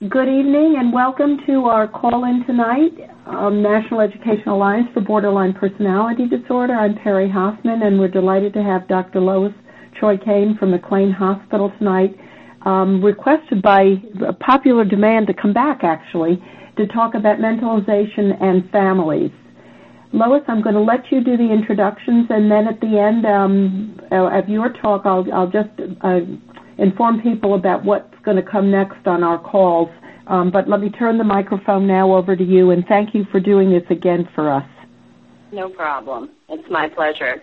Good evening and welcome to our call-in tonight, National Education Alliance for Borderline Personality Disorder. I'm Perry Hoffman, and we're delighted to have Dr. Lois Choi-Kane from McLean Hospital tonight, requested by popular demand to come back, actually, to talk about mentalization and families. Lois, I'm going to let you do the introductions, and then at the end of your talk, I'll just inform people about what's going to come next on our calls. But let me turn the microphone now over to you, and thank you for doing this again for us. No problem. It's my pleasure.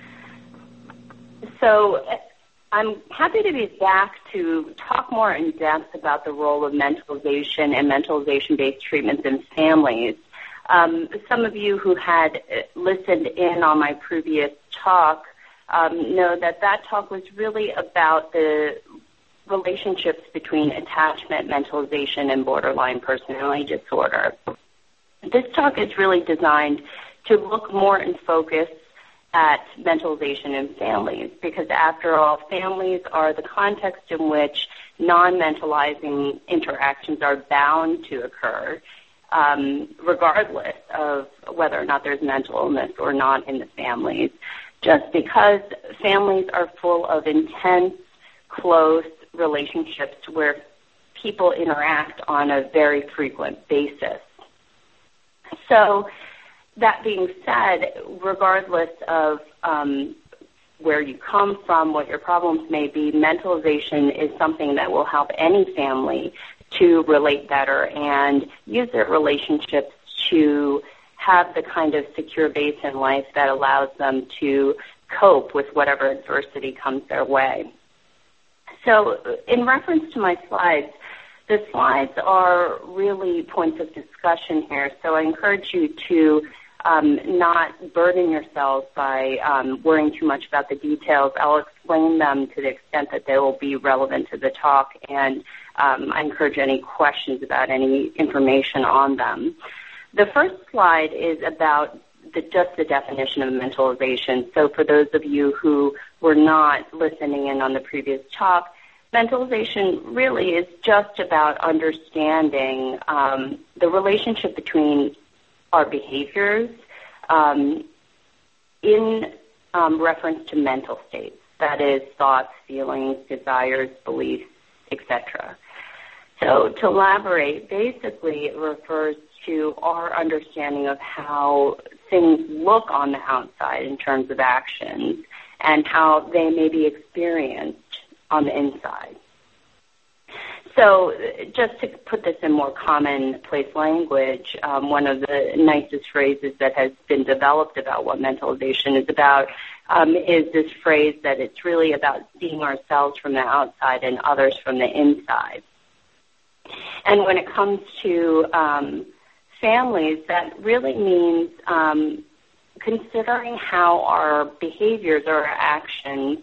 So I'm happy to be back to talk more in depth about the role of mentalization and mentalization-based treatments in families. Some of you who had listened in on my previous talk know that talk was really about the relationships between attachment, mentalization, and borderline personality disorder. This talk is really designed to look more in focus at mentalization in families because, after all, families are the context in which non-mentalizing interactions are bound to occur, regardless of whether or not there's mental illness or not in the families. Just because families are full of intense, close relationships where people interact on a very frequent basis. So that being said, regardless of where you come from, what your problems may be, mentalization is something that will help any family to relate better and use their relationships to have the kind of secure base in life that allows them to cope with whatever adversity comes their way. So in reference to my slides, the slides are really points of discussion here, so I encourage you to not burden yourselves by worrying too much about the details. I'll explain them to the extent that they will be relevant to the talk, and I encourage any questions about any information on them. The first slide is about just the definition of mentalization. So for those of you who were not listening in on the previous talk, mentalization really is just about understanding the relationship between our behaviors in reference to mental states, that is, thoughts, feelings, desires, beliefs, etc. So to elaborate, basically it refers to our understanding of how things look on the outside in terms of actions and how they may be experienced on the inside. So just to put this in more commonplace language, one of the nicest phrases that has been developed about what mentalization is about is this phrase that it's really about seeing ourselves from the outside and others from the inside. And when it comes to families, that really means considering how our behaviors or our actions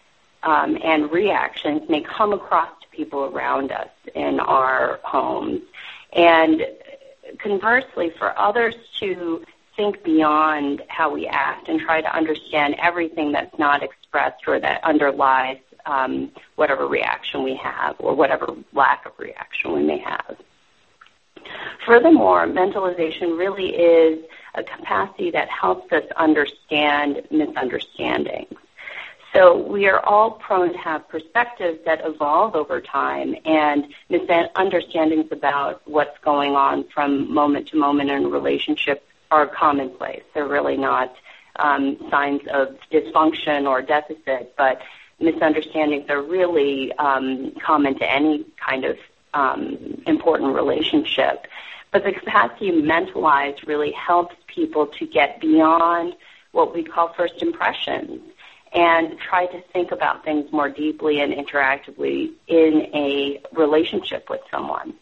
and reactions may come across to people around us in our homes. And conversely, for others to think beyond how we act and try to understand everything that's not expressed or that underlies whatever reaction we have or whatever lack of reaction we may have. Furthermore, mentalization really is a capacity that helps us understand misunderstandings. So we are all prone to have perspectives that evolve over time, and misunderstandings about what's going on from moment to moment in a relationship are commonplace. They're really not signs of dysfunction or deficit, but misunderstandings are really common to any kind of important relationship. But the capacity to mentalize really helps people to get beyond what we call first impressions and try to think about things more deeply and interactively in a relationship with someone.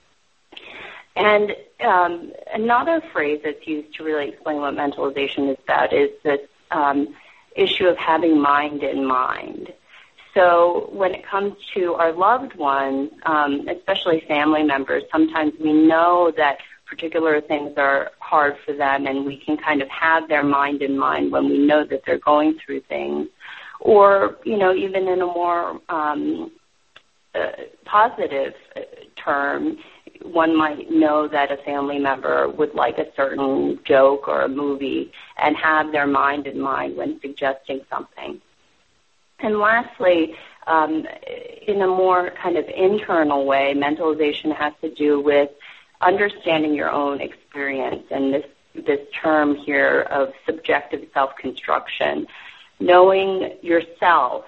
And another phrase that's used to really explain what mentalization is about is this issue of having mind in mind. So when it comes to our loved ones, especially family members, sometimes we know that particular things are hard for them, and we can kind of have their mind in mind when we know that they're going through things. Or, you know, even in a more positive term, one might know that a family member would like a certain joke or a movie and have their mind in mind when suggesting something. And lastly, in a more kind of internal way, mentalization has to do with understanding your own experience, and this term here of subjective self-construction, knowing yourself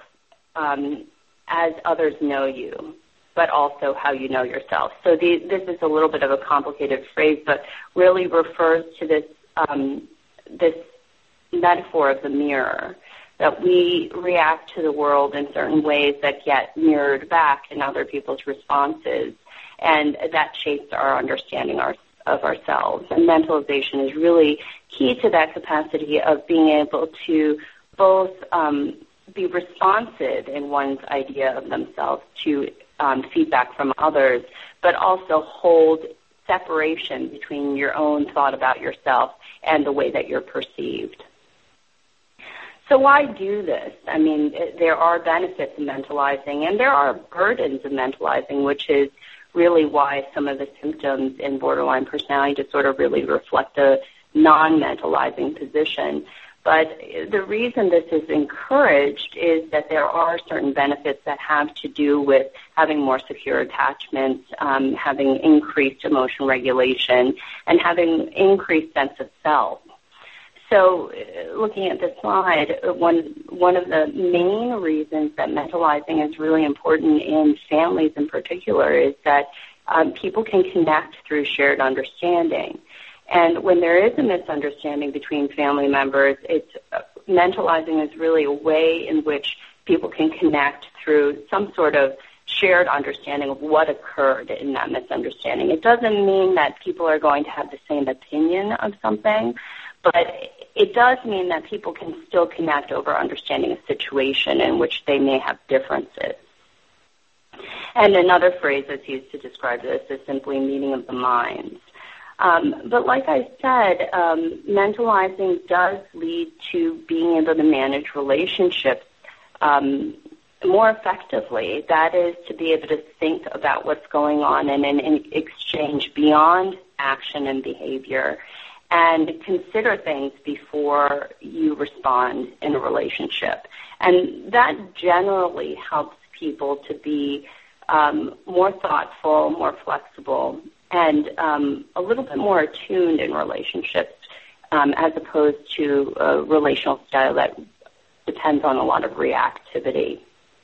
as others know you, but also how you know yourself. So this is a little bit of a complicated phrase, but really refers to this this metaphor of the mirror, that we react to the world in certain ways that get mirrored back in other people's responses, and that shapes our understanding of ourselves. And mentalization is really key to that capacity of being able to both be responsive in one's idea of themselves to feedback from others, but also hold separation between your own thought about yourself and the way that you're perceived. So why do this? I mean, there are benefits in mentalizing, and there are burdens in mentalizing, which is really why some of the symptoms in borderline personality disorder really reflect a non-mentalizing position. But the reason this is encouraged is that there are certain benefits that have to do with having more secure attachments, having increased emotion regulation, and having increased sense of self. So looking at this slide, one of the main reasons that mentalizing is really important in families in particular is that people can connect through shared understanding. And when there is a misunderstanding between family members, mentalizing is really a way in which people can connect through some sort of shared understanding of what occurred in that misunderstanding. It doesn't mean that people are going to have the same opinion of something, but it does mean that people can still connect over understanding a situation in which they may have differences. And another phrase that's used to describe this is simply meeting of the minds. But like I said, mentalizing does lead to being able to manage relationships more effectively. That is, to be able to think about what's going on in an exchange beyond action and behavior, and consider things before you respond in a relationship. And that generally helps people to be more thoughtful, more flexible, and a little bit more attuned in relationships as opposed to a relational style that depends on a lot of reactivity.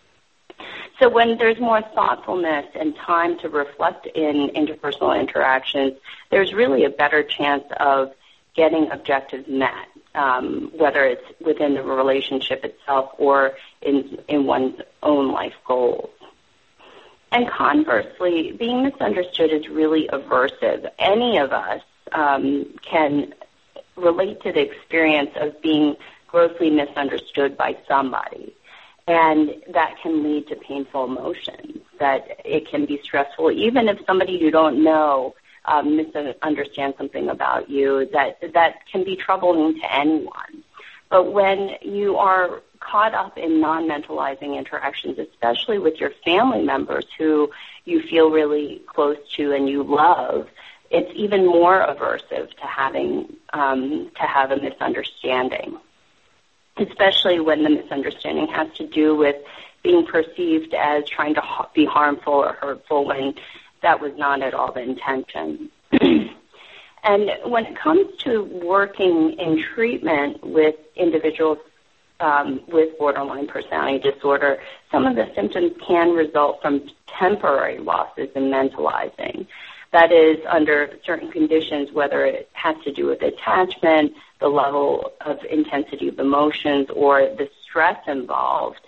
So when there's more thoughtfulness and time to reflect in interpersonal interactions, there's really a better chance of getting objectives met, whether it's within the relationship itself or in one's own life goals. And conversely, being misunderstood is really aversive. Any of us can relate to the experience of being grossly misunderstood by somebody. And that can lead to painful emotions, that it can be stressful, even if somebody you don't know misunderstands something about you, that can be troubling to anyone. But when you are caught up in non-mentalizing interactions, especially with your family members who you feel really close to and you love, it's even more aversive to having to have a misunderstanding, especially when the misunderstanding has to do with being perceived as trying to be harmful or hurtful when that was not at all the intention. And when it comes to working in treatment with individuals with borderline personality disorder, some of the symptoms can result from temporary losses in mentalizing. That is, under certain conditions, whether it has to do with attachment, the level of intensity of emotions, or the stress involved.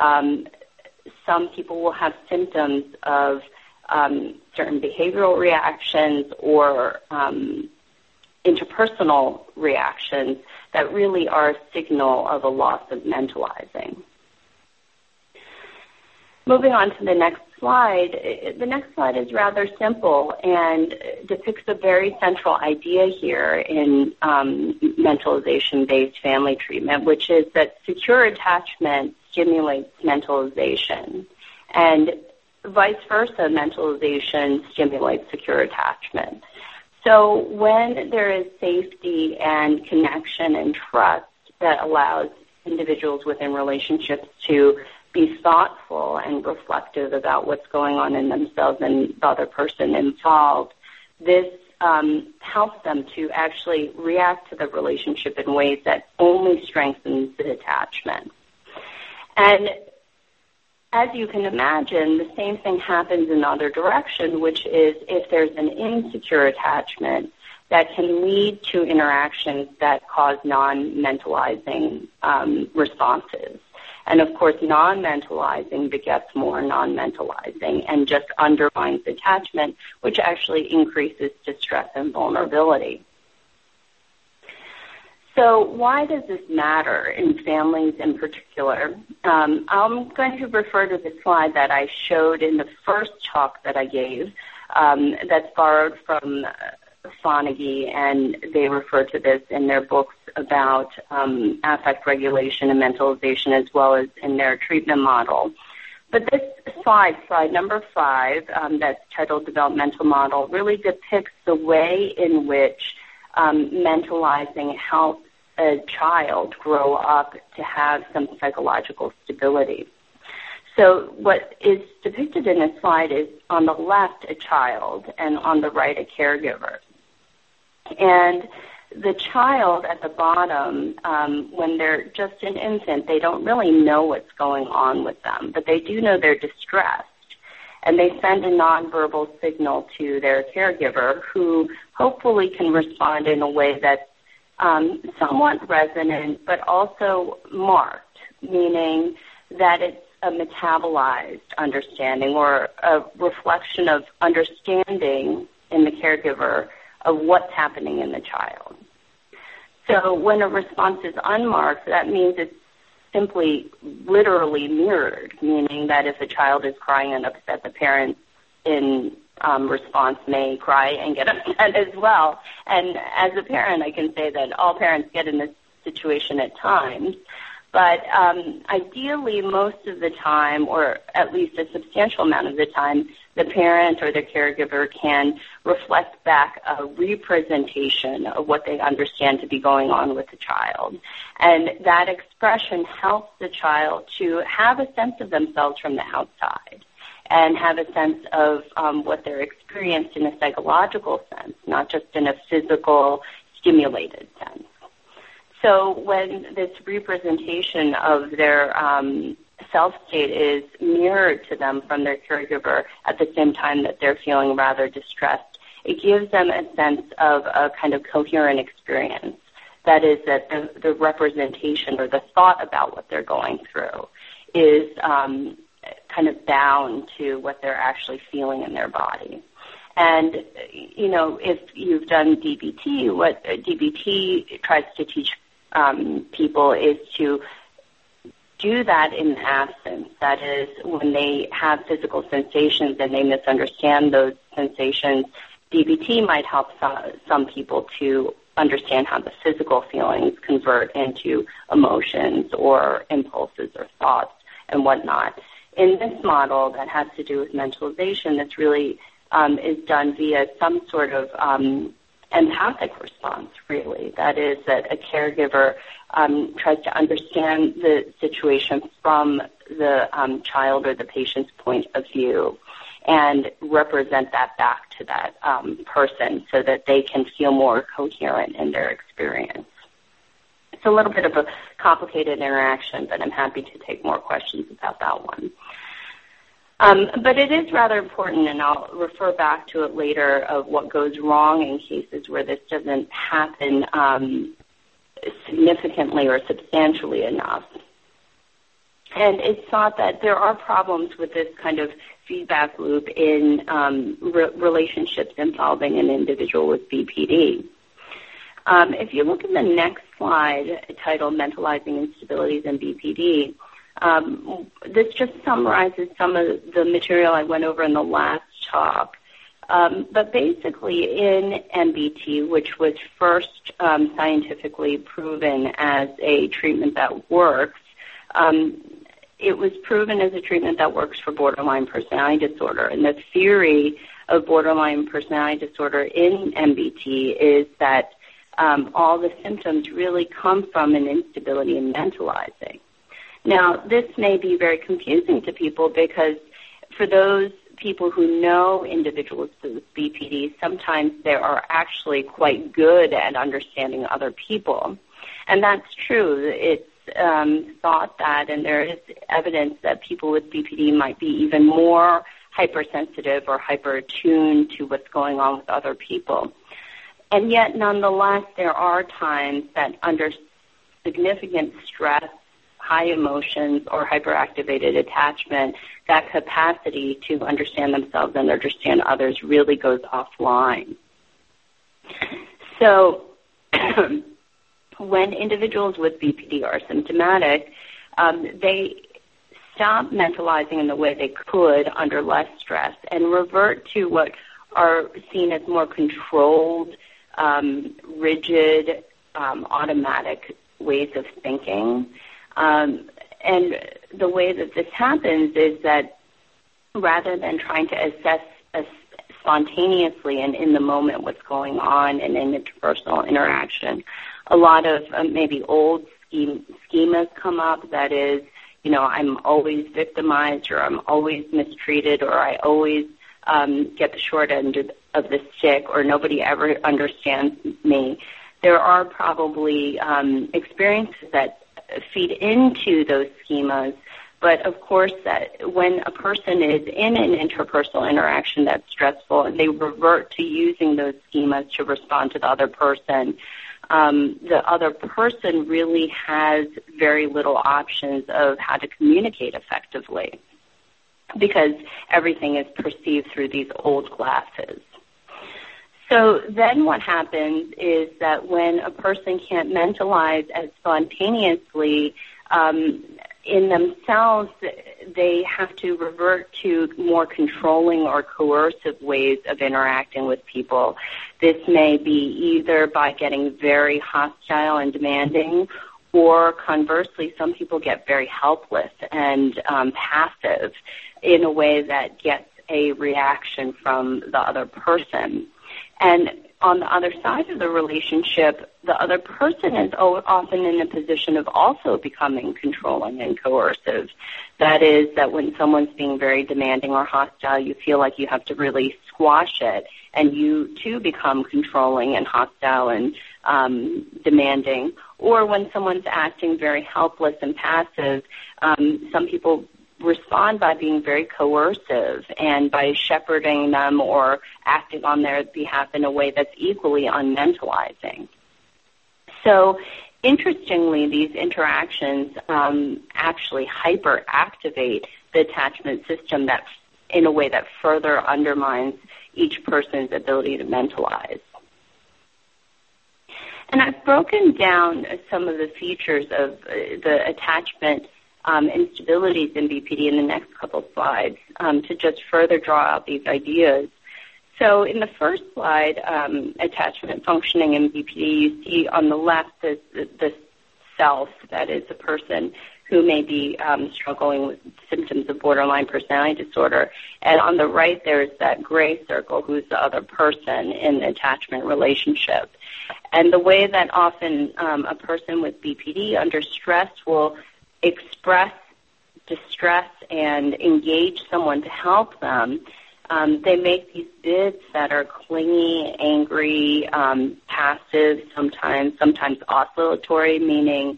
Some people will have symptoms of certain behavioral reactions or interpersonal reactions that really are a signal of a loss of mentalizing. Moving on to the next slide. The next slide is rather simple and depicts a very central idea here in mentalization-based family treatment, which is that secure attachment stimulates mentalization. And vice versa, mentalization stimulates secure attachment. So when there is safety and connection and trust that allows individuals within relationships to be thoughtful and reflective about what's going on in themselves and the other person involved, this helps them to actually react to the relationship in ways that only strengthens the attachment. And as you can imagine, the same thing happens in the other direction, which is if there's an insecure attachment that can lead to interactions that cause non-mentalizing responses. And, of course, non-mentalizing begets more non-mentalizing and just undermines attachment, which actually increases distress and vulnerability. So why does this matter in families in particular? I'm going to refer to the slide that I showed in the first talk that I gave that's borrowed from Fonagy, and they refer to this in their books about affect regulation and mentalization, as well as in their treatment model. But this slide number 5, that's titled Developmental Model, really depicts the way in which mentalizing helps a child grow up to have some psychological stability. So what is depicted in this slide is on the left a child and on the right a caregiver. And the child at the bottom, when they're just an infant, they don't really know what's going on with them, but they do know they're distressed. And they send a nonverbal signal to their caregiver, who hopefully can respond in a way that's somewhat resonant, but also marked, meaning that it's a metabolized understanding or a reflection of understanding in the caregiver of what's happening in the child. So when a response is unmarked, that means it's simply literally mirrored, meaning that if a child is crying and upset, the parent in response may cry and get upset as well. And as a parent, I can say that all parents get in this situation at times. But ideally, most of the time, or at least a substantial amount of the time, the parent or the caregiver can reflect back a representation of what they understand to be going on with the child. And that expression helps the child to have a sense of themselves from the outside and have a sense of what they're experienced in a psychological sense, not just in a physical, stimulated sense. So when this representation of their self-state is mirrored to them from their caregiver at the same time that they're feeling rather distressed, it gives them a sense of a kind of coherent experience. That is, that the representation or the thought about what they're going through is kind of bound to what they're actually feeling in their body. And, you know, if you've done DBT, what DBT tries to teach people is to do that in absence. That is, when they have physical sensations and they misunderstand those sensations, DBT might help some people to understand how the physical feelings convert into emotions or impulses or thoughts and whatnot. In this model that has to do with mentalization, this really is done via some sort of empathic response, really. That is, that a caregiver tries to understand the situation from the child or the patient's point of view and represent that back to that person so that they can feel more coherent in their experience. It's a little bit of a complicated interaction, but I'm happy to take more questions about that one. But it is rather important, and I'll refer back to it later, of what goes wrong in cases where this doesn't happen significantly or substantially enough. And it's thought that there are problems with this kind of feedback loop in relationships involving an individual with BPD. If you look at the next slide, titled Mentalizing Instabilities in BPD, this just summarizes some of the material I went over in the last talk. But basically in MBT, which was first it was proven as a treatment that works for borderline personality disorder. And the theory of borderline personality disorder in MBT is that all the symptoms really come from an instability in mentalizing. Now, this may be very confusing to people because for those people who know individuals with BPD, sometimes they are actually quite good at understanding other people. And that's true. It's thought that, and there is evidence that people with BPD might be even more hypersensitive or hyper-attuned to what's going on with other people. And yet, nonetheless, there are times that under significant stress, high emotions, or hyperactivated attachment, that capacity to understand themselves and understand others really goes offline. So when individuals with BPD are symptomatic, they stop mentalizing in the way they could under less stress and revert to what are seen as more controlled, rigid, automatic ways of thinking. And the way that this happens is that rather than trying to assess spontaneously and in the moment what's going on in an interpersonal interaction, a lot of maybe old schemas come up. That is, I'm always victimized, or I'm always mistreated, or I always get the short end of the stick, or nobody ever understands me. There are probably experiences that feed into those schemas, but of course that when a person is in an interpersonal interaction that's stressful and they revert to using those schemas to respond to the other person really has very little options of how to communicate effectively because everything is perceived through these old glasses. So then what happens is that when a person can't mentalize as spontaneously in themselves, they have to revert to more controlling or coercive ways of interacting with people. This may be either by getting very hostile and demanding, or conversely, some people get very helpless and passive in a way that gets a reaction from the other person. And on the other side of the relationship, the other person is often in a position of also becoming controlling and coercive. That is, that when someone's being very demanding or hostile, you feel like you have to really squash it, and you too become controlling and hostile and demanding. Or when someone's acting very helpless and passive, some people respond by being very coercive and by shepherding them or acting on their behalf in a way that's equally unmentalizing. So interestingly, these interactions actually hyperactivate the attachment system that, in a way that further undermines each person's ability to mentalize. And I've broken down some of the features of the attachment instabilities in BPD in the next couple of slides to just further draw out these ideas. So in the first slide, attachment functioning in BPD, you see on the left the self, that is a person who may be struggling with symptoms of borderline personality disorder. And on the right, there's that gray circle, who's the other person in the attachment relationship. And the way that often a person with BPD under stress will express distress and engage someone to help them, they make these bids that are clingy, angry, passive, sometimes oscillatory, meaning,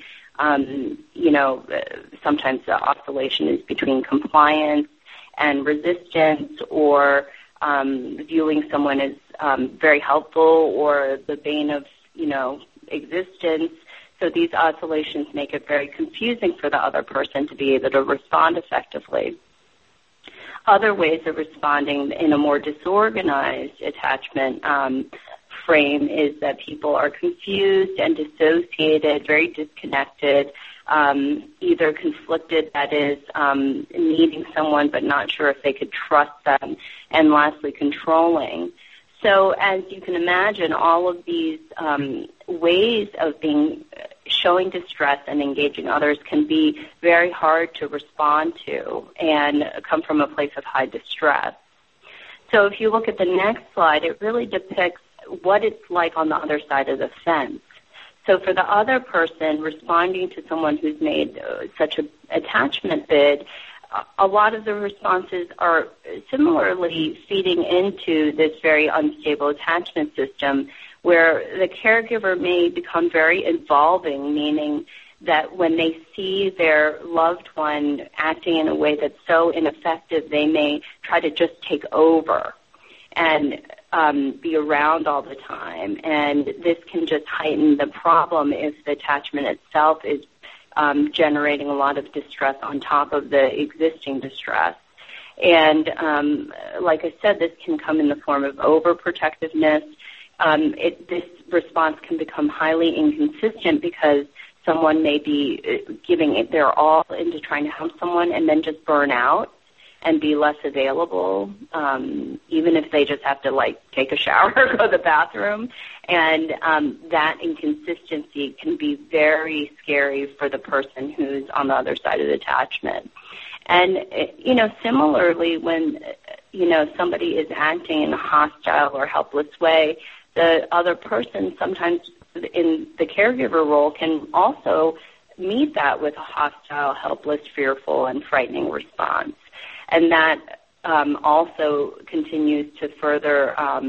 sometimes the oscillation is between compliance and resistance, or viewing someone as very helpful or the bane of, existence. So these oscillations make it very confusing for the other person to be able to respond effectively. Other ways of responding in a more disorganized attachment frame is that people are confused and dissociated, very disconnected, either conflicted, that is, needing someone but not sure if they could trust them, and lastly, controlling. So as you can imagine, all of these ways of being showing distress and engaging others can be very hard to respond to and come from a place of high distress. So if you look at the next slide, it really depicts what it's like on the other side of the fence. So for the other person responding to someone who's made such an attachment bid, a lot of the responses are similarly feeding into this very unstable attachment system where the caregiver may become very involving, meaning that when they see their loved one acting in a way that's so ineffective, they may try to just take over and be around all the time. And this can just heighten the problem if the attachment itself is generating a lot of distress on top of the existing distress. And like I said, this can come in the form of overprotectiveness. This response can become highly inconsistent because someone may be giving it their all into trying to help someone and then just burn out and be less available, even if they just have to, like, take a shower or go to the bathroom. And that inconsistency can be very scary for the person who's on the other side of the attachment. And, similarly, when, somebody is acting in a hostile or helpless way, the other person sometimes in the caregiver role can also meet that with a hostile, helpless, fearful, and frightening response. And that also continues to further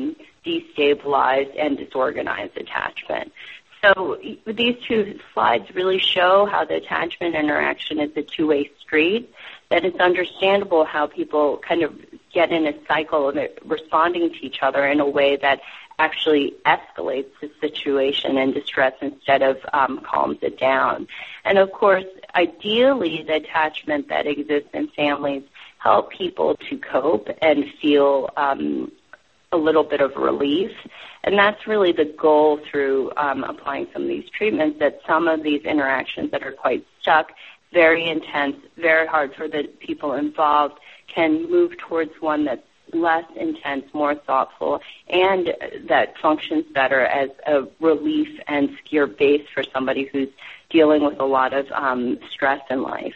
destabilize and disorganize attachment. So these two slides really show how the attachment interaction is a two-way street, that it's understandable how people kind of get in a cycle of responding to each other in a way that actually escalates the situation and distress instead of calms it down. And, of course, ideally, the attachment that exists in families help people to cope and feel a little bit of relief. And that's really the goal through applying some of these treatments, that some of these interactions that are quite stuck, very intense, very hard for the people involved, can move towards one that's less intense, more thoughtful, and that functions better as a relief and secure base for somebody who's dealing with a lot of stress in life.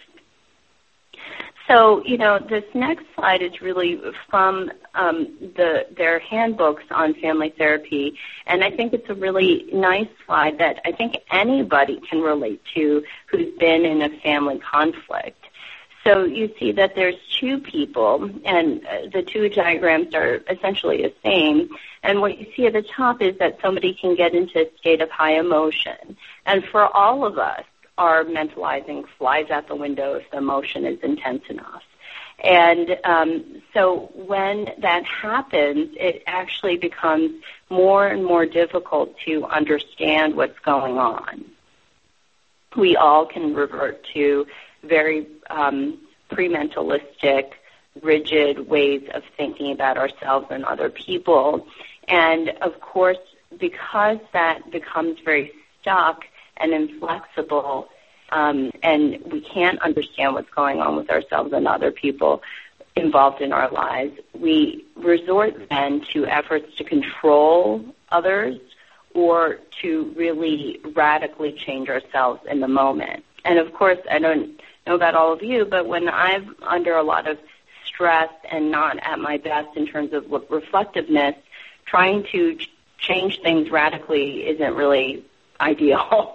So, this next slide is really from their handbooks on family therapy, and I think it's a really nice slide that I think anybody can relate to who's been in a family conflict. So you see that there's two people, and the two diagrams are essentially the same. And what you see at the top is that somebody can get into a state of high emotion. And for all of us, our mentalizing flies out the window if the emotion is intense enough. And so when that happens, it actually becomes more and more difficult to understand what's going on. We all can revert to very pre-mentalistic, rigid ways of thinking about ourselves and other people. And, of course, because that becomes very stuck and inflexible, and we can't understand what's going on with ourselves and other people involved in our lives, we resort then to efforts to control others or to really radically change ourselves in the moment. And, of course, I don't know about all of you, but when I'm under a lot of stress and not at my best in terms of reflectiveness, trying to change things radically isn't really ideal.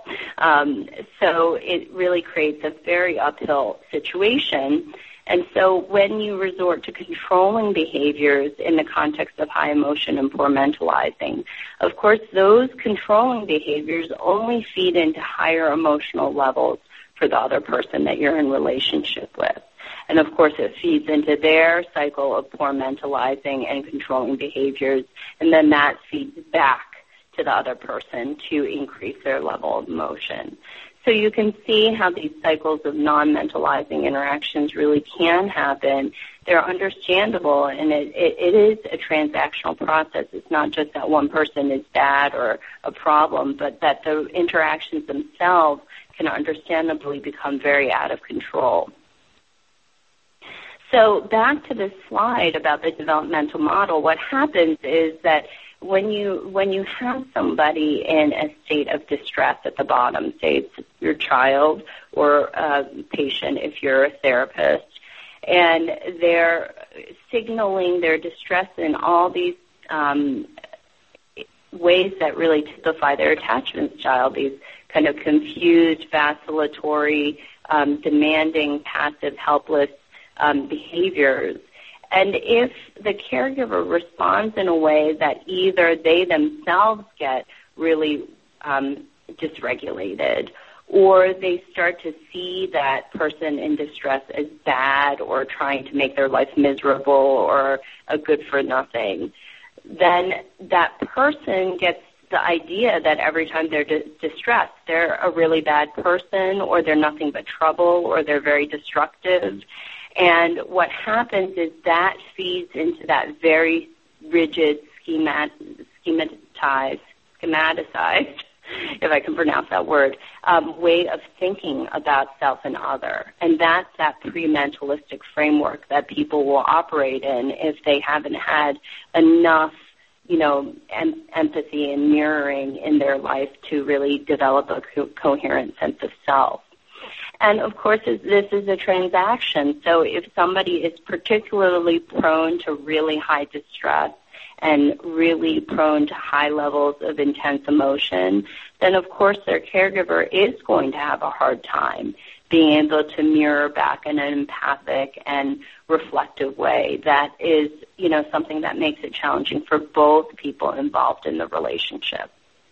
So it really creates a very uphill situation. And so when you resort to controlling behaviors in the context of high emotion and poor mentalizing, of course, those controlling behaviors only feed into higher emotional levels for the other person that you're in relationship with. And, of course, it feeds into their cycle of poor mentalizing and controlling behaviors, and then that feeds back to the other person to increase their level of emotion. So you can see how these cycles of non-mentalizing interactions really can happen. They're understandable, and it is a transactional process. It's not just that one person is bad or a problem, but that the interactions themselves can understandably become very out of control. So back to this slide about the developmental model, what happens is that when you have somebody in a state of distress at the bottom, say it's your child or a patient if you're a therapist, and they're signaling their distress in all these ways that really typify their attachment style, these kind of confused, vacillatory, demanding, passive, helpless behaviors. And if the caregiver responds in a way that either they themselves get really dysregulated, or they start to see that person in distress as bad or trying to make their life miserable or a good for nothing, then that person gets the idea that every time they're distressed, they're a really bad person, or they're nothing but trouble, or they're very destructive. And what happens is that feeds into that very rigid, schematized, if I can pronounce that word, way of thinking about self and other. And that's that pre-mentalistic framework that people will operate in if they haven't had enough, empathy and mirroring in their life to really develop a coherent sense of self. And, of course, this is a transaction. So if somebody is particularly prone to really high distress and really prone to high levels of intense emotion, then, of course, their caregiver is going to have a hard time being able to mirror back in an empathic and reflective way. That is, something that makes it challenging for both people involved in the relationship.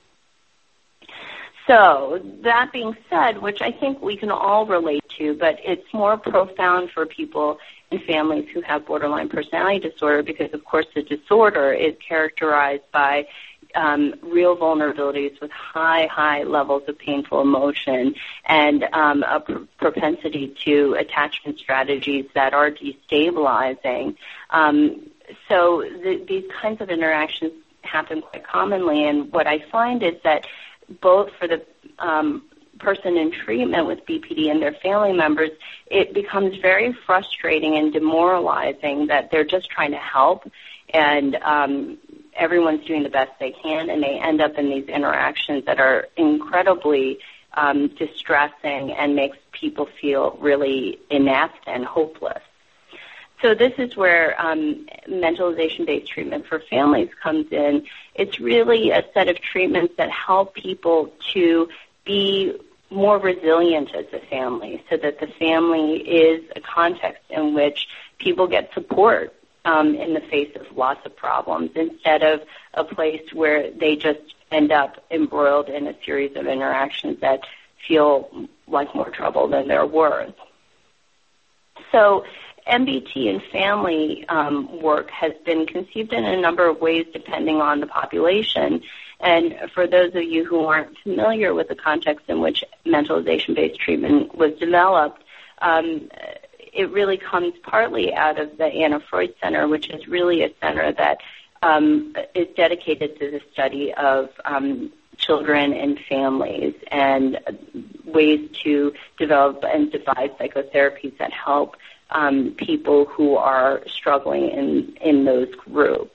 So that being said, which I think we can all relate to, but it's more profound for people and families who have borderline personality disorder because, of course, the disorder is characterized by real vulnerabilities with high levels of painful emotion and a propensity to attachment strategies that are destabilizing. So these kinds of interactions happen quite commonly, and what I find is that both for the person in treatment with BPD and their family members, it becomes very frustrating and demoralizing that they're just trying to help, and everyone's doing the best they can, and they end up in these interactions that are incredibly distressing and makes people feel really inept and hopeless. So this is where mentalization-based treatment for families comes in. It's really a set of treatments that help people to be more resilient as a family, so that the family is a context in which people get support in the face of lots of problems, instead of a place where they just end up embroiled in a series of interactions that feel like more trouble than they're worth. So MBT and family work has been conceived in a number of ways depending on the population. And for those of you who aren't familiar with the context in which mentalization-based treatment was developed, it really comes partly out of the Anna Freud Center, which is really a center that is dedicated to the study of children and families and ways to develop and devise psychotherapies that help people who are struggling in those groups.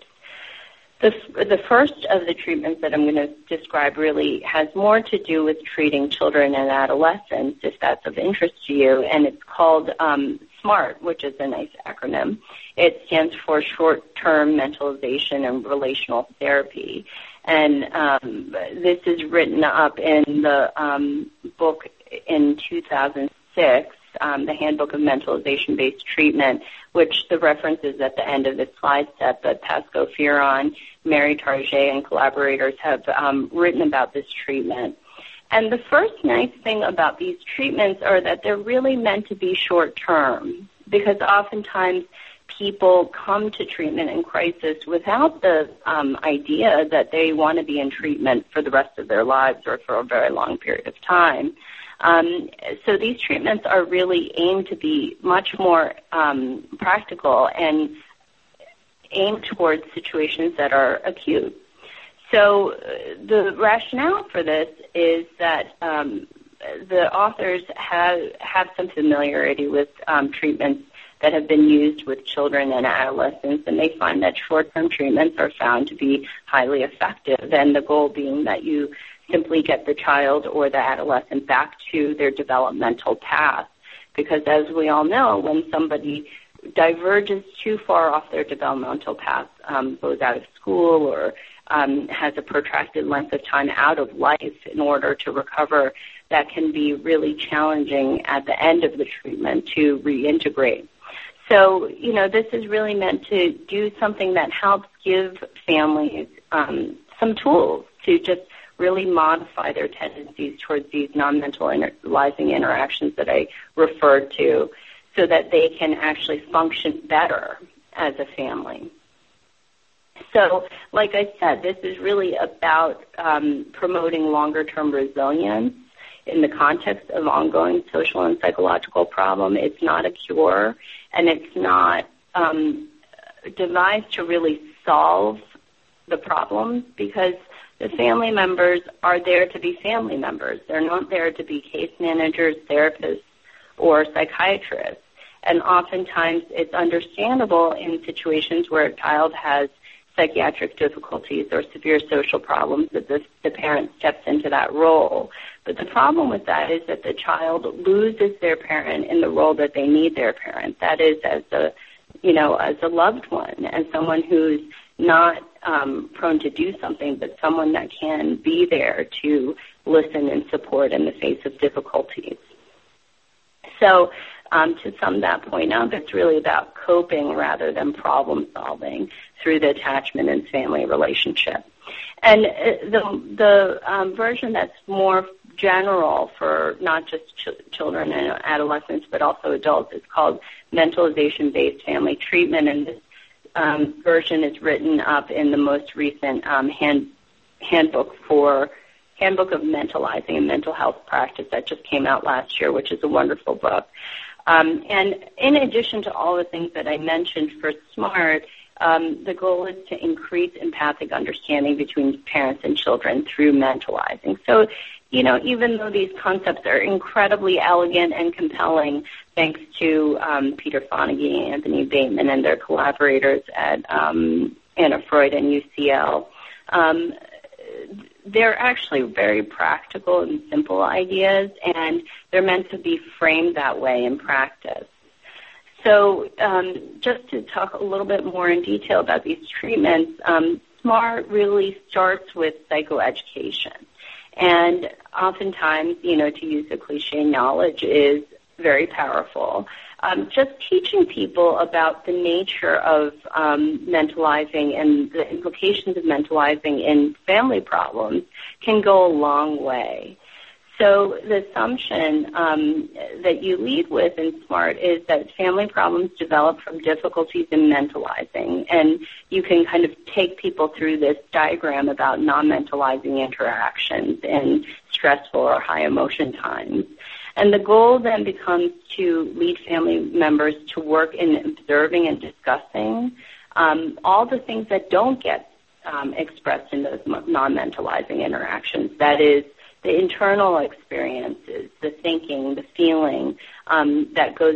The first of the treatments that I'm going to describe really has more to do with treating children and adolescents, if that's of interest to you, and it's called SMART, which is a nice acronym. It stands for Short-Term Mentalization and Relational Therapy. And this is written up in the book in 2006, the Handbook of Mentalization-Based Treatment, which the references at the end of this slide set that Pascal Fearon, Mary Target, and collaborators have written about this treatment. And the first nice thing about these treatments are that they're really meant to be short-term, because oftentimes people come to treatment in crisis without the idea that they want to be in treatment for the rest of their lives or for a very long period of time. So these treatments are really aimed to be much more practical and aimed towards situations that are acute. So the rationale for this is that the authors have some familiarity with treatments that have been used with children and adolescents, and they find that short-term treatments are found to be highly effective, and the goal being that you simply get the child or the adolescent back to their developmental path. Because as we all know, when somebody diverges too far off their developmental path, goes out of school or has a protracted length of time out of life in order to recover, that can be really challenging at the end of the treatment to reintegrate. So, this is really meant to do something that helps give families some tools to just really modify their tendencies towards these non-mentalizing interactions that I referred to, so that they can actually function better as a family. So, like I said, this is really about promoting longer-term resilience in the context of ongoing social and psychological problem. It's not a cure, and it's not devised to really solve the problems, because the family members are there to be family members. They're not there to be case managers, therapists, or psychiatrists. And oftentimes it's understandable in situations where a child has psychiatric difficulties or severe social problems that the parent steps into that role. But the problem with that is that the child loses their parent in the role that they need their parent. That is as a loved one, as someone who's not prone to do something, but someone that can be there to listen and support in the face of difficulties. So to sum that point up, it's really about coping rather than problem solving through the attachment and family relationship. And the version that's more general for not just children and adolescents, but also adults, is called mentalization-based family treatment. And this version is written up in the most recent handbook of mentalizing and mental health practice that just came out last year, which is a wonderful book. And in addition to all the things that I mentioned for SMART, the goal is to increase empathic understanding between parents and children through mentalizing. So, even though these concepts are incredibly elegant and compelling, thanks to Peter Fonagy, Anthony Bateman, and their collaborators at Anna Freud and UCL, they're actually very practical and simple ideas, and they're meant to be framed that way in practice. So just to talk a little bit more in detail about these treatments, SMART really starts with psychoeducation. And oftentimes, to use the cliche, knowledge is very powerful. Just teaching people about the nature of mentalizing and the implications of mentalizing in family problems can go a long way. So the assumption that you lead with in SMART is that family problems develop from difficulties in mentalizing, and you can kind of take people through this diagram about non-mentalizing interactions in stressful or high emotion times. And the goal then becomes to lead family members to work in observing and discussing all the things that don't get expressed in those non-mentalizing interactions. That is, the internal experiences, the thinking, the feeling that goes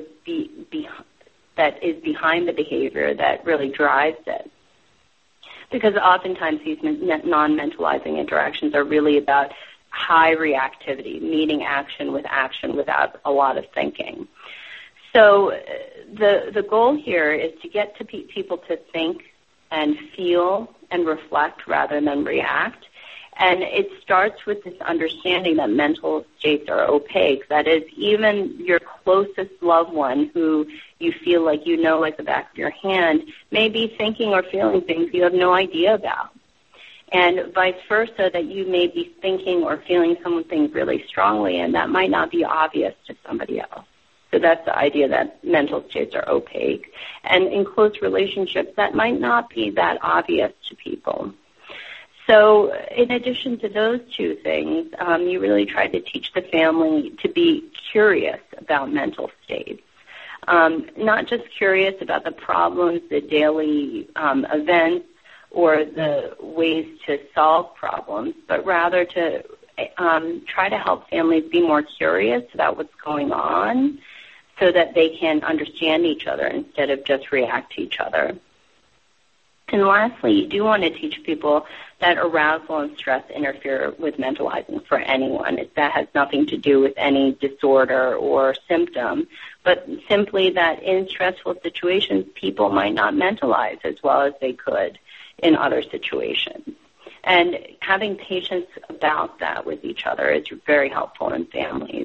that is behind the behavior that really drives it. Because oftentimes these non-mentalizing interactions are really about high reactivity, meeting action without a lot of thinking. So the goal here is to get to people to think and feel and reflect rather than react. And it starts with this understanding that mental states are opaque. That is, even your closest loved one who you feel like you know like the back of your hand may be thinking or feeling things you have no idea about. And vice versa, that you may be thinking or feeling something really strongly, and that might not be obvious to somebody else. So that's the idea that mental states are opaque. And in close relationships, that might not be that obvious to people. So in addition to those two things, you really try to teach the family to be curious about mental states. Not just curious about the problems, the daily events, or the ways to solve problems, but rather to try to help families be more curious about what's going on, so that they can understand each other instead of just react to each other. And lastly, you do want to teach people that arousal and stress interfere with mentalizing for anyone. That has nothing to do with any disorder or symptom, but simply that in stressful situations, people might not mentalize as well as they could in other situations. And having patience about that with each other is very helpful in families.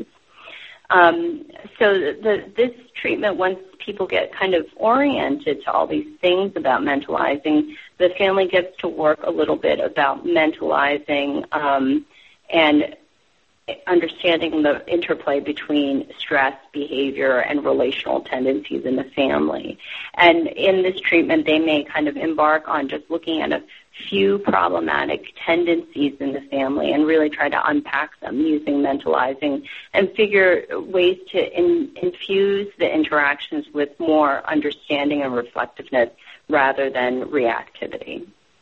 This treatment, once people get kind of oriented to all these things about mentalizing, the family gets to work a little bit about mentalizing and understanding the interplay between stress, behavior, and relational tendencies in the family. And in this treatment, they may kind of embark on just looking at a few problematic tendencies in the family and really try to unpack them using mentalizing and figure ways to infuse the interactions with more understanding and reflectiveness rather than reactivity.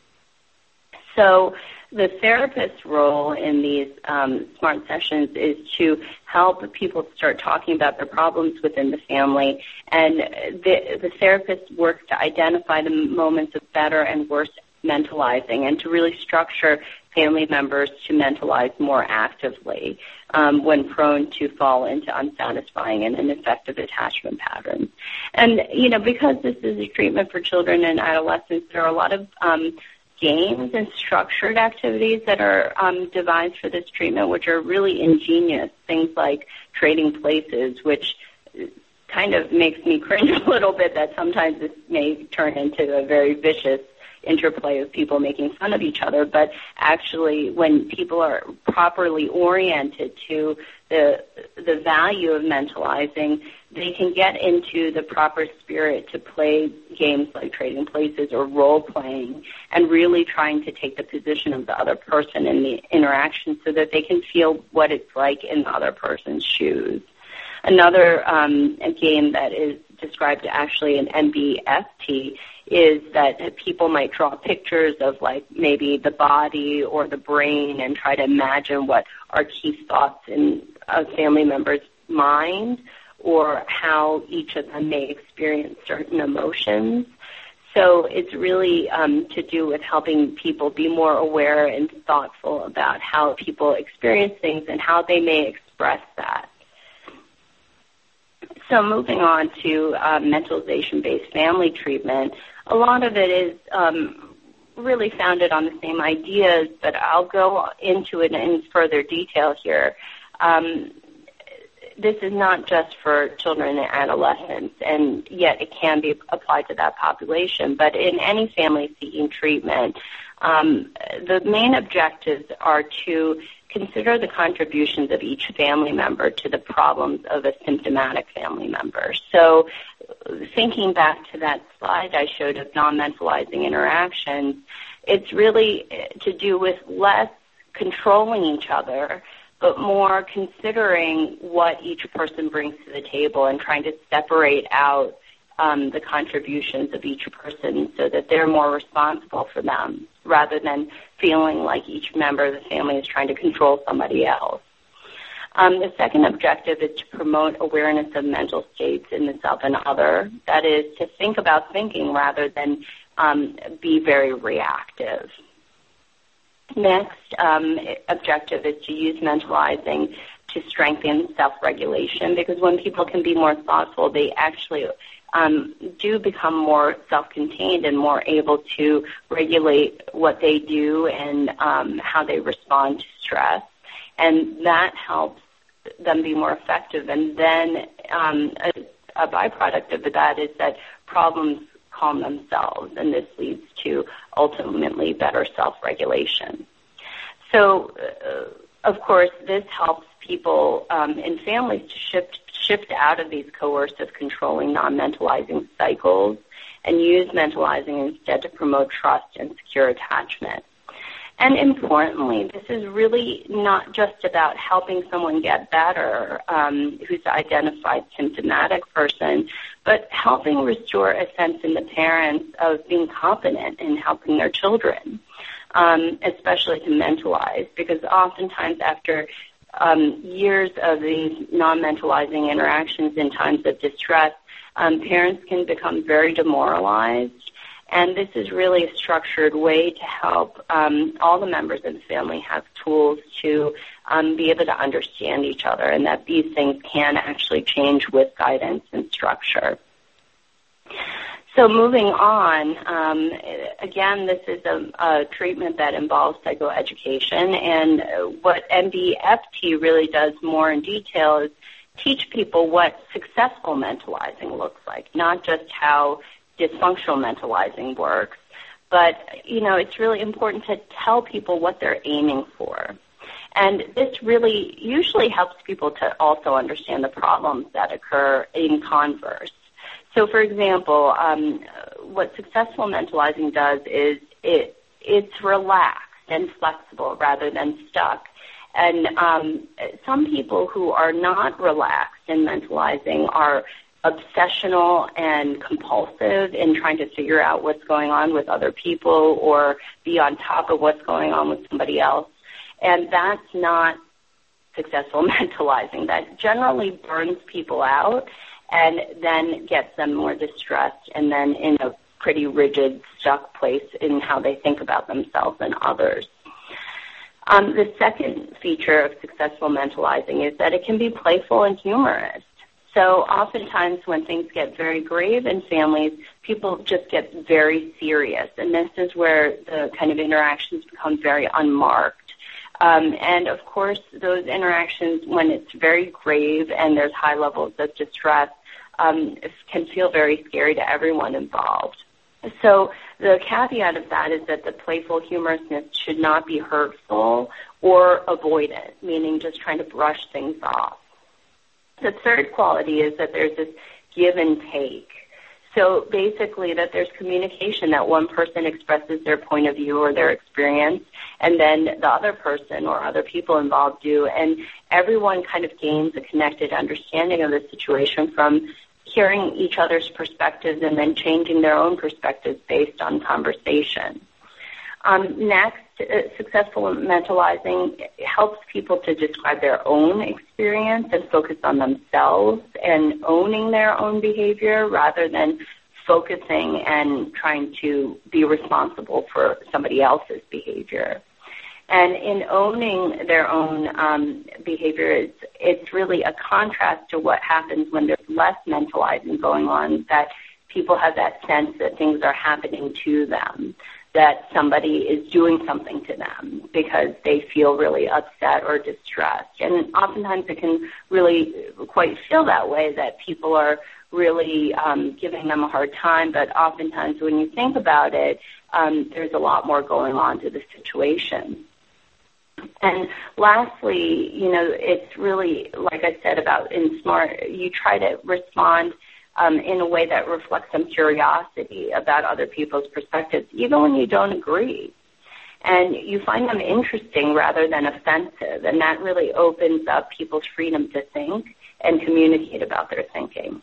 So the therapist's role in these SMART sessions is to help people start talking about their problems within the family, and the therapist works to identify the moments of better and worse mentalizing and to really structure family members to mentalize more actively when prone to fall into unsatisfying and ineffective attachment patterns. And, because this is a treatment for children and adolescents, there are a lot of games and structured activities that are devised for this treatment, which are really ingenious, things like trading places, which kind of makes me cringe a little bit that sometimes this may turn into a very vicious interplay of people making fun of each other, but actually when people are properly oriented to the value of mentalizing, they can get into the proper spirit to play games like trading places or role-playing and really trying to take the position of the other person in the interaction so that they can feel what it's like in the other person's shoes. Another a game that is described actually in NBFT is that people might draw pictures of like maybe the body or the brain and try to imagine what are key thoughts in a family member's mind or how each of them may experience certain emotions. So it's really to do with helping people be more aware and thoughtful about how people experience things and how they may express that. So moving on to mentalization-based family treatment, a lot of it is really founded on the same ideas, but I'll go into it in further detail here. This is not just for children and adolescents, and yet it can be applied to that population. But in any family seeking treatment, the main objectives are to consider the contributions of each family member to the problems of a symptomatic family member. So thinking back to that slide I showed of non-mentalizing interactions, it's really to do with less controlling each other, but more considering what each person brings to the table and trying to separate out the contributions of each person so that they're more responsible for them rather than feeling like each member of the family is trying to control somebody else. The second objective is to promote awareness of mental states in the self and other. That is, to think about thinking rather than be very reactive. Next objective is to use mentalizing to strengthen self-regulation, because when people can be more thoughtful, they actually do become more self-contained and more able to regulate what they do and how they respond to stress. And that helps them be more effective. And then a byproduct of that is that problems calm themselves, and this leads to ultimately better self-regulation. So, of course, this helps people in families to shift out of these coercive, controlling, non-mentalizing cycles and use mentalizing instead to promote trust and secure attachment. And importantly, this is really not just about helping someone get better who's an identified symptomatic person, but helping restore a sense in the parents of being competent in helping their children, especially to mentalize, because oftentimes after years of these non-mentalizing interactions in times of distress, parents can become very demoralized. And this is really a structured way to help all the members of the family have tools to be able to understand each other, and that these things can actually change with guidance and structure. So moving on, again, this is a treatment that involves psychoeducation, and what MBFT really does more in detail is teach people what successful mentalizing looks like, not just how dysfunctional mentalizing works, but, it's really important to tell people what they're aiming for. And this really usually helps people to also understand the problems that occur in converse. So, for example, what successful mentalizing does is it's relaxed and flexible rather than stuck. And some people who are not relaxed in mentalizing are obsessional and compulsive in trying to figure out what's going on with other people or be on top of what's going on with somebody else. And that's not successful mentalizing. That generally burns people out and then gets them more distressed and then in a pretty rigid, stuck place in how they think about themselves and others. The second feature of successful mentalizing is that it can be playful and humorous. So oftentimes when things get very grave in families, people just get very serious, and this is where the kind of interactions become very unmarked. And, of course, those interactions, when it's very grave and there's high levels of distress, can feel very scary to everyone involved. So the caveat of that is that the playful humorousness should not be hurtful or avoidant, meaning just trying to brush things off. The third quality is that there's this give and take. So basically that there's communication, that one person expresses their point of view or their experience, and then the other person or other people involved do, and everyone kind of gains a connected understanding of the situation from hearing each other's perspectives and then changing their own perspectives based on conversation. Next, successful mentalizing helps people to describe their own experience and focus on themselves and owning their own behavior rather than focusing and trying to be responsible for somebody else's behavior. And in owning their own behavior, it's really a contrast to what happens when there's less mentalizing going on, that people have that sense that things are happening to them, that somebody is doing something to them because they feel really upset or distressed. And oftentimes it can really quite feel that way, that people are really giving them a hard time, but oftentimes when you think about it, there's a lot more going on to the situation. And lastly, it's really, like I said about in SMART, you try to respond in a way that reflects some curiosity about other people's perspectives, even when you don't agree. And you find them interesting rather than offensive, and that really opens up people's freedom to think and communicate about their thinking.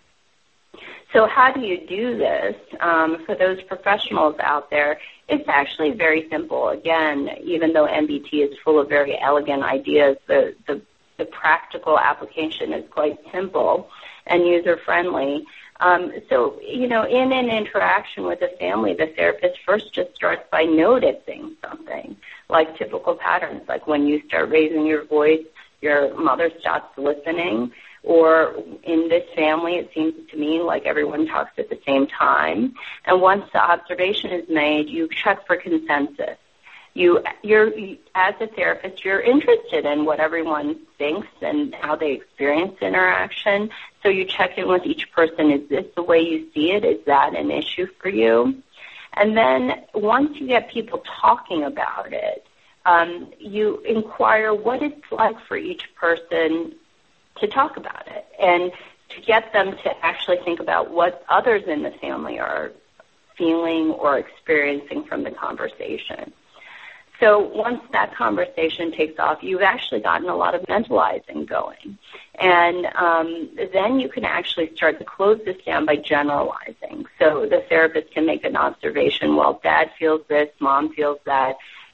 So how do you do this? For those professionals out there, it's actually very simple. Again, even though MBT is full of very elegant ideas, the practical application is quite simple and user-friendly. So, in an interaction with a family, the therapist first just starts by noticing something, like typical patterns, like when you start raising your voice, your mother stops listening, or in this family, it seems to me like everyone talks at the same time. And once the observation is made, you check for consensus. You're as a therapist, you're interested in what everyone thinks and how they experience interaction. So you check in with each person. Is this the way you see it? Is that an issue for you? And then once you get people talking about it, you inquire what it's like for each person to talk about it and to get them to actually think about what others in the family are feeling or experiencing from the conversation. So once that conversation takes off, you've actually gotten a lot of mentalizing going. And then you can actually start to close this down by generalizing. So the therapist can make an observation, well, Dad feels this, Mom feels that,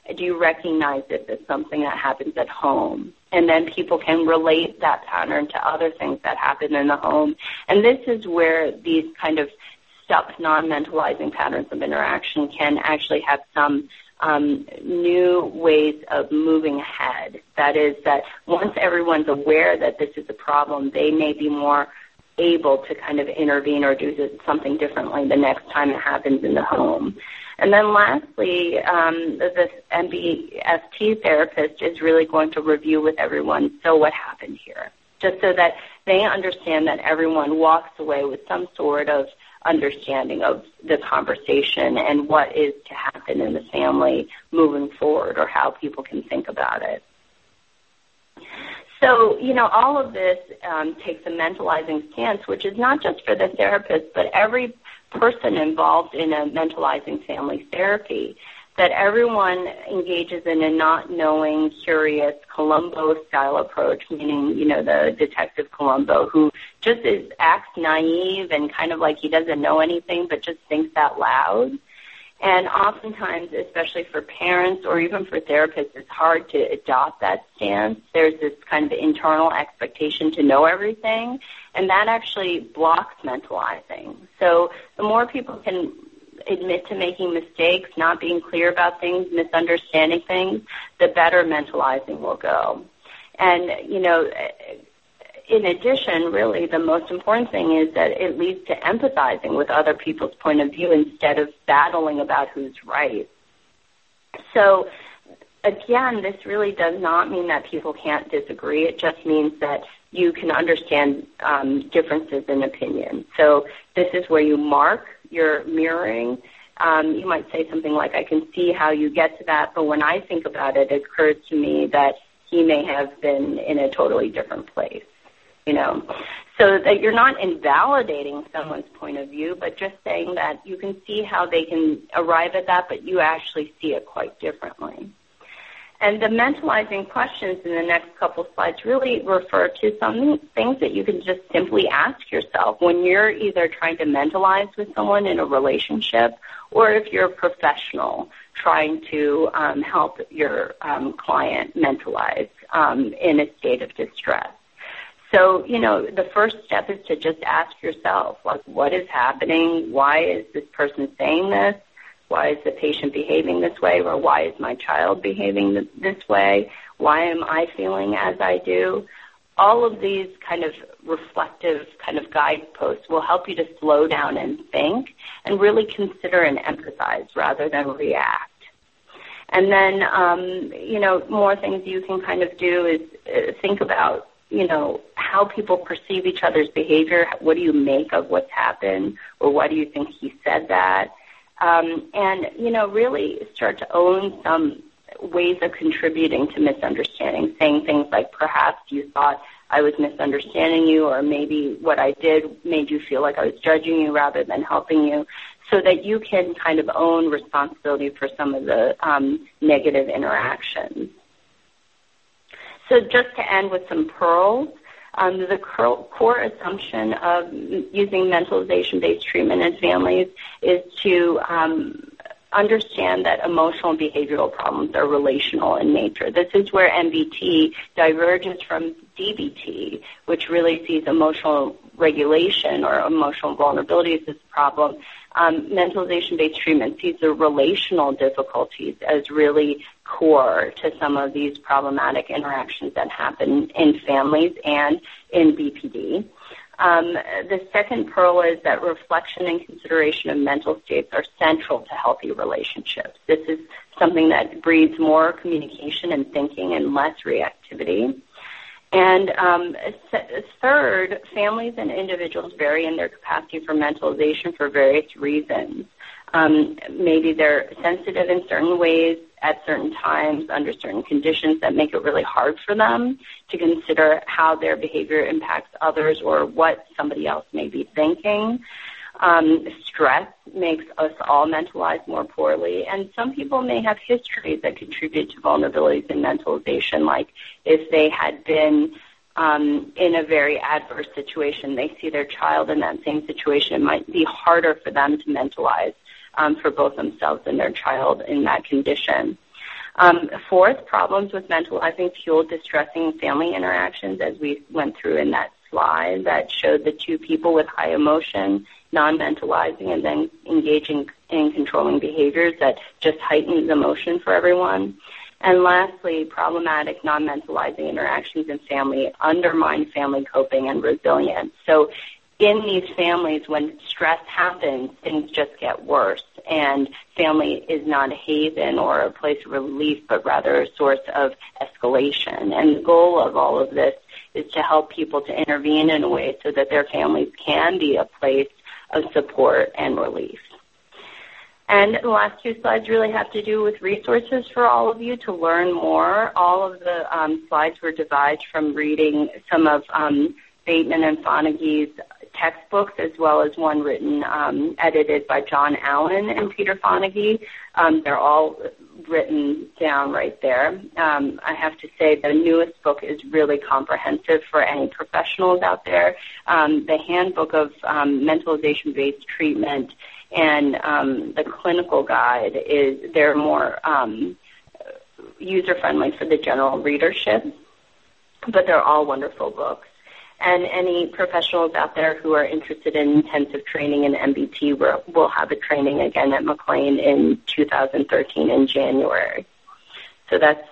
do you recognize this as something that happens at home? And then people can relate that pattern to other things that happen in the home. And this is where these kind of stuck, non-mentalizing patterns of interaction can actually have some new ways of moving ahead. That is that once everyone's aware that this is a problem, they may be more able to kind of intervene or do something differently the next time it happens in the home. And then lastly, this MBST therapist is really going to review with everyone, so what happened here? Just so that they understand that everyone walks away with some sort of understanding of the conversation and what is to happen in the family moving forward, or how people can think about it. So, all of this takes a mentalizing stance, which is not just for the therapist, but every person involved in a mentalizing family therapy, that everyone engages in a not knowing, curious, Columbo-style approach, meaning, the detective Columbo, who just acts naive and kind of like he doesn't know anything, but just thinks out loud. And oftentimes, especially for parents or even for therapists, it's hard to adopt that stance. There's this kind of internal expectation to know everything, and that actually blocks mentalizing. So the more people can admit to making mistakes, not being clear about things, misunderstanding things, the better mentalizing will go. And, in addition, really, the most important thing is that it leads to empathizing with other people's point of view instead of battling about who's right. So, again, this really does not mean that people can't disagree. It just means that you can understand differences in opinion. So this is where you mark your mirroring. You might say something like, I can see how you get to that, but when I think about it, it occurs to me that he may have been in a totally different place. So that you're not invalidating someone's point of view, but just saying that you can see how they can arrive at that, but you actually see it quite differently. And the mentalizing questions in the next couple slides really refer to some things that you can just simply ask yourself when you're either trying to mentalize with someone in a relationship, or if you're a professional trying to help your client mentalize in a state of distress. So, the first step is to just ask yourself, like, what is happening? Why is this person saying this? Why is the patient behaving this way? Or why is my child behaving this way? Why am I feeling as I do? All of these kind of reflective kind of guideposts will help you to slow down and think and really consider and empathize rather than react. And then, more things you can kind of do is think about, how people perceive each other's behavior. What do you make of what's happened? Or why do you think he said that? And, really start to own some ways of contributing to misunderstanding, saying things like, perhaps you thought I was misunderstanding you, or maybe what I did made you feel like I was judging you rather than helping you, so that you can kind of own responsibility for some of the negative interactions. So just to end with some pearls, the core assumption of using mentalization-based treatment in families is to understand that emotional and behavioral problems are relational in nature. This is where MBT diverges from DBT, which really sees emotional regulation or emotional vulnerability as a problem. Mentalization-based treatment sees the relational difficulties as really core to some of these problematic interactions that happen in families and in BPD. The second pearl is that reflection and consideration of mental states are central to healthy relationships. This is something that breeds more communication and thinking and less reactivity. And third, families and individuals vary in their capacity for mentalization for various reasons. Maybe they're sensitive in certain ways at certain times under certain conditions that make it really hard for them to consider how their behavior impacts others or what somebody else may be thinking. Stress makes us all mentalize more poorly, and some people may have histories that contribute to vulnerabilities in mentalization, like if they had been in a very adverse situation, they see their child in that same situation, it might be harder for them to mentalize for both themselves and their child in that condition. Fourth, problems with mentalizing fueled distressing family interactions, as we went through in that slide that showed the two people with high emotion, non-mentalizing, and then engaging in controlling behaviors that just heightens emotion for everyone. And lastly, problematic non-mentalizing interactions in family undermine family coping and resilience. So in these families, when stress happens, things just get worse, and family is not a haven or a place of relief, but rather a source of escalation. And the goal of all of this is to help people to intervene in a way so that their families can be a place of support and relief. And the last two slides really have to do with resources for all of you to learn more. All of the slides were devised from reading some of Bateman and Fonagy's textbooks, as well as one written, edited by John Allen and Peter Fonagy. They're all written down right there. I have to say the newest book is really comprehensive for any professionals out there. The Handbook of Mentalization-Based Treatment and the clinical guide they're more user-friendly for the general readership, but they're all wonderful books. And any professionals out there who are interested in intensive training in MBT will have a training again at McLean in 2013 in January. So that's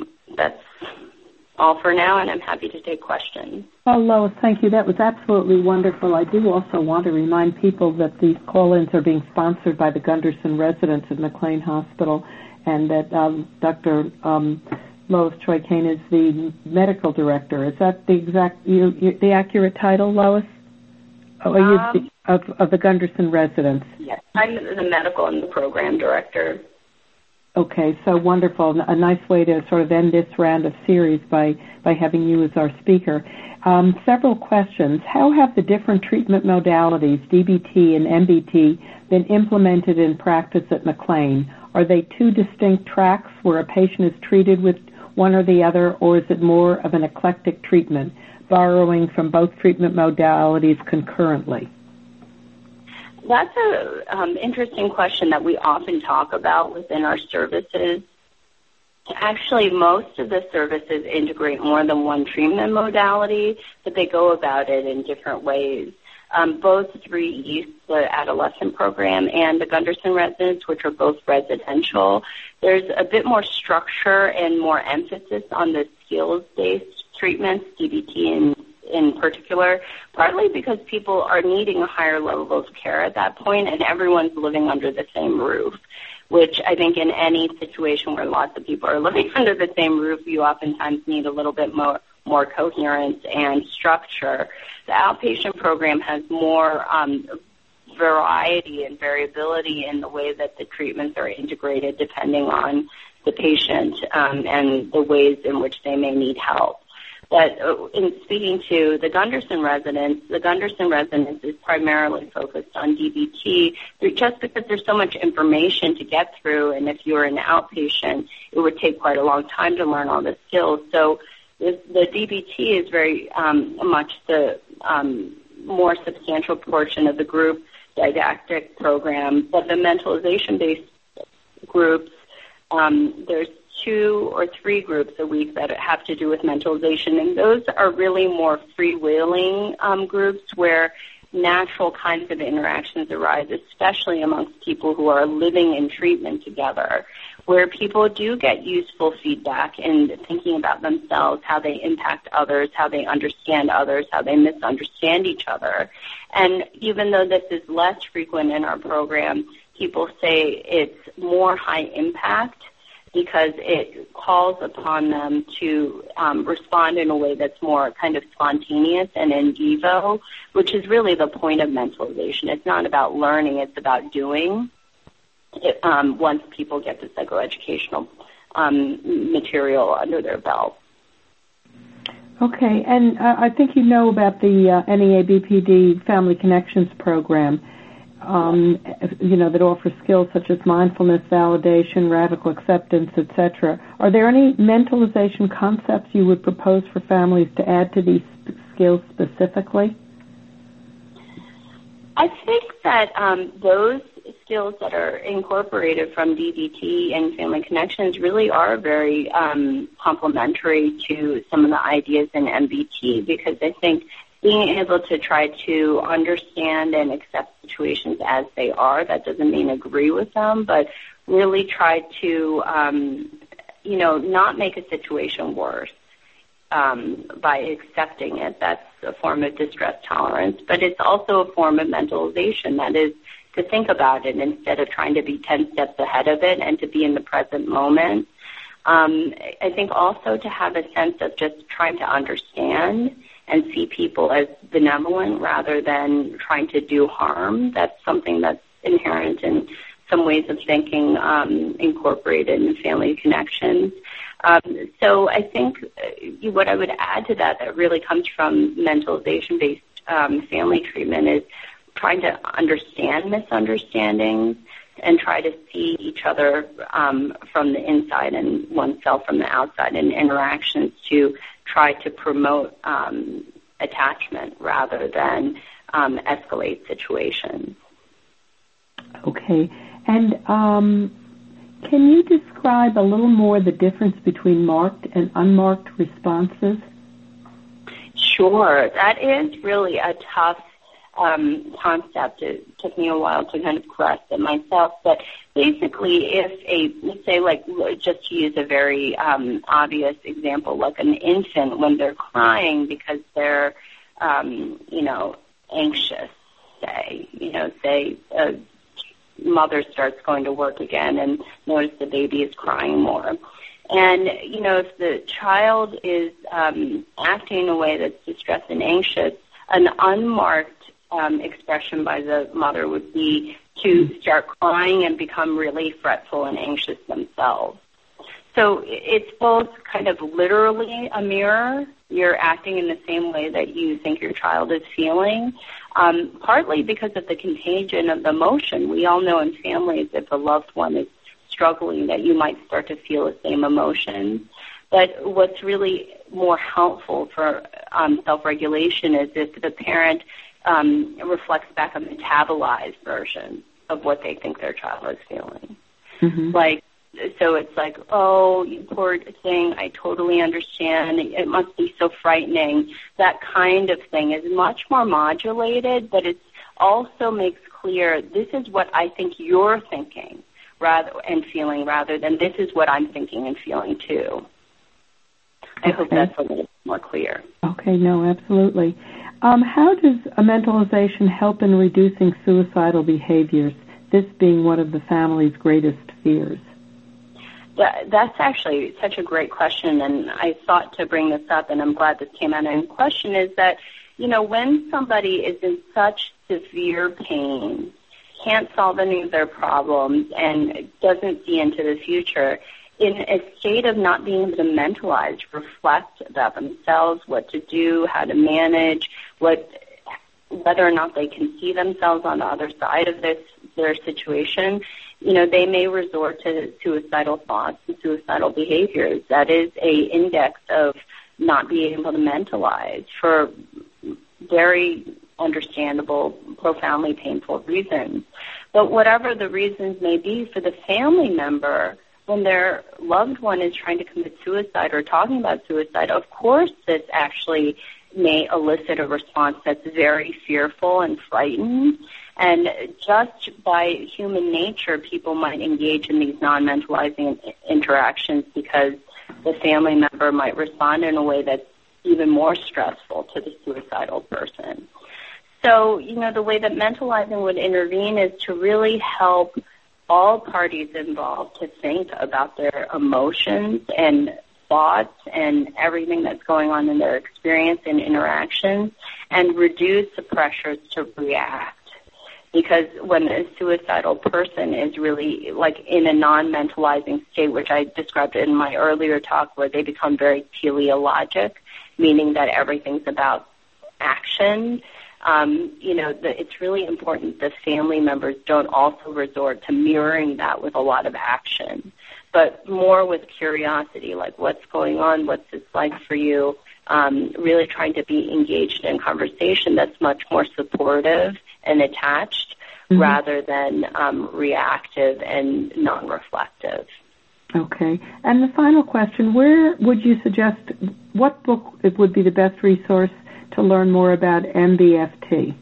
all for now, and I'm happy to take questions. Oh, Lois, thank you. That was absolutely wonderful. I do also want to remind people that these call-ins are being sponsored by the Gunderson residents at McLean Hospital, and that Dr. Lois Choi-Kane is the medical director. Is that the accurate title, Lois? Of the Gunderson residents? Yes, I'm the medical and the program director. Okay, so wonderful. A nice way to sort of end this round of series by having you as our speaker. Several questions. How have the different treatment modalities, DBT and MBT, been implemented in practice at McLean? Are they two distinct tracks where a patient is treated with one or the other, or is it more of an eclectic treatment, borrowing from both treatment modalities concurrently? That's an interesting question that we often talk about within our services. Actually, most of the services integrate more than one treatment modality, but they go about it in different ways. Both 3 East, the adolescent program, and the Gunderson residents, which are both residential, there's a bit more structure and more emphasis on the skills-based treatments, DBT in particular, partly because people are needing a higher level of care at that point, and everyone's living under the same roof, which I think in any situation where lots of people are living under the same roof, you oftentimes need a little bit more coherence and structure. The outpatient program has more variety and variability in the way that the treatments are integrated depending on the patient and the ways in which they may need help. But in speaking to the Gunderson residents is primarily focused on DBT just because there's so much information to get through, and if you're an outpatient, it would take quite a long time to learn all the skills. So the DBT is very much the more substantial portion of the group didactic program, but the mentalization-based groups, there's 2 or 3 groups a week that have to do with mentalization, and those are really more freewheeling groups where natural kinds of interactions arise, especially amongst people who are living in treatment together, where people do get useful feedback in thinking about themselves, how they impact others, how they understand others, how they misunderstand each other. And even though this is less frequent in our program, people say it's more high impact because it calls upon them to respond in a way that's more kind of spontaneous and in vivo, which is really the point of mentalization. It's not about learning, it's about doing once people get the psychoeducational material under their belt. Okay, and I think you know about the NEA-BPD Family Connections program. That offers skills such as mindfulness, validation, radical acceptance, etc. Are there any mentalization concepts you would propose for families to add to these skills specifically? I think that those skills that are incorporated from DBT and Family Connections really are very complementary to some of the ideas in MBT, because I think being able to try to understand and accept situations as they are, that doesn't mean agree with them, but really try to, not make a situation worse by accepting it. That's a form of distress tolerance, but it's also a form of mentalization. That is to think about it instead of trying to be 10 steps ahead of it and to be in the present moment. I think also to have a sense of just trying to understand and see people as benevolent rather than trying to do harm. That's something that's inherent in some ways of thinking incorporated in Family Connections. So I think what I would add to that really comes from mentalization-based family treatment is trying to understand misunderstandings and try to see each other from the inside and oneself from the outside in interactions to try to promote attachment rather than escalate situations. Okay. And can you describe a little more the difference between marked and unmarked responses? Sure. That is really a tough concept. It took me a while to kind of grasp it myself. But basically, let's say, just to use a very obvious example, like an infant, when they're crying because they're, anxious, say a mother starts going to work again and notice the baby is crying more. And, if the child is acting in a way that's distressed and anxious, an unmarked expression by the mother would be to start crying and become really fretful and anxious themselves. So it's both kind of literally a mirror. You're acting in the same way that you think your child is feeling, partly because of the contagion of the emotion. We all know in families if a loved one is struggling that you might start to feel the same emotions. But what's really more helpful for self-regulation is if the parent reflects back a metabolized version of what they think their child is feeling. Mm-hmm. So it's like, oh, you poor thing, I totally understand. It must be so frightening. That kind of thing is much more modulated, but it also makes clear this is what I think you're thinking and feeling rather than this is what I'm thinking and feeling too. I hope that's a little more clear. Okay, no, absolutely. How does a mentalization help in reducing suicidal behaviors, this being one of the family's greatest fears? That's actually such a great question, and I thought to bring this up, and I'm glad this came out. And the question is that, when somebody is in such severe pain, can't solve any of their problems, and doesn't see into the future, in a state of not being able to mentalize, reflect about themselves, what to do, how to manage, whether or not they can see themselves on the other side of their situation, they may resort to suicidal thoughts and suicidal behaviors. That is an index of not being able to mentalize for very understandable, profoundly painful reasons. But whatever the reasons may be for the family member, when their loved one is trying to commit suicide or talking about suicide, of course this actually may elicit a response that's very fearful and frightened. And just by human nature, people might engage in these non-mentalizing interactions because the family member might respond in a way that's even more stressful to the suicidal person. So, the way that mentalizing would intervene is to really help all parties involved to think about their emotions and thoughts and everything that's going on in their experience and interactions and reduce the pressures to react. Because when a suicidal person is really in a non-mentalizing state, which I described in my earlier talk, where they become very teleologic, meaning that everything's about action, it's really important that family members don't also resort to mirroring that with a lot of action, but more with curiosity, like what's going on, what's this like for you, really trying to be engaged in conversation that's much more supportive and attached rather than reactive and non-reflective. Okay. And the final question, where would you suggest, what book would be the best resource to learn more about MBFT?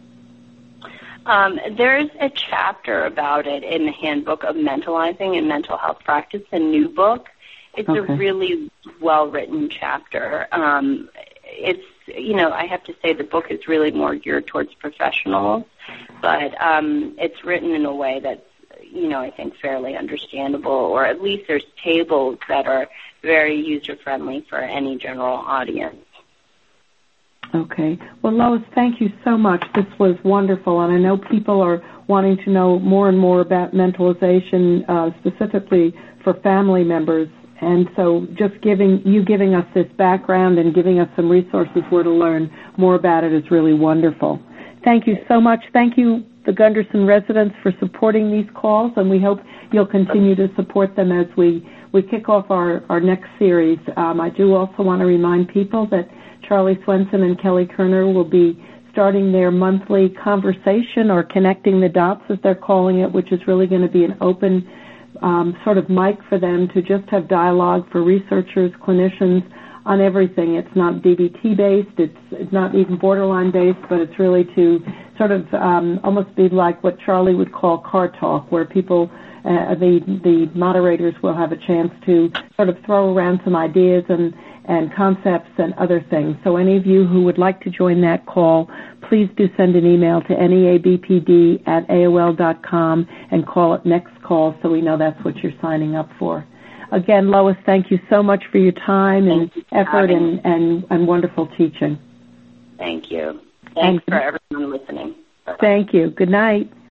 There's a chapter about it in the Handbook of Mentalizing and Mental Health Practice, a new book. It's a really well-written chapter. It's, I have to say the book is really more geared towards professionals, but it's written in a way that's, I think fairly understandable, or at least there's tables that are very user-friendly for any general audience. Okay. Well, Lois, thank you so much. This was wonderful, and I know people are wanting to know more and more about mentalization, specifically for family members. And so just giving us this background and giving us some resources where to learn more about it is really wonderful. Thank you so much. Thank you, the Gunderson residents, for supporting these calls, and we hope you'll continue to support them as we kick off our next series. I do also want to remind people that Charlie Swenson and Kelly Kerner will be starting their monthly conversation, or connecting the dots as they're calling it, which is really going to be an open sort of mic for them to just have dialogue for researchers, clinicians, on everything. It's not DBT-based, it's not even borderline-based, but it's really to sort of almost be like what Charlie would call car talk, where people, the moderators will have a chance to sort of throw around some ideas and concepts and other things. So any of you who would like to join that call, please do send an email to neabpd@aol.com and call it next call so we know that's what you're signing up for. Again, Lois, thank you so much for your time and effort and wonderful teaching. Thank you. Thanks for everyone listening. Bye-bye. Thank you. Good night.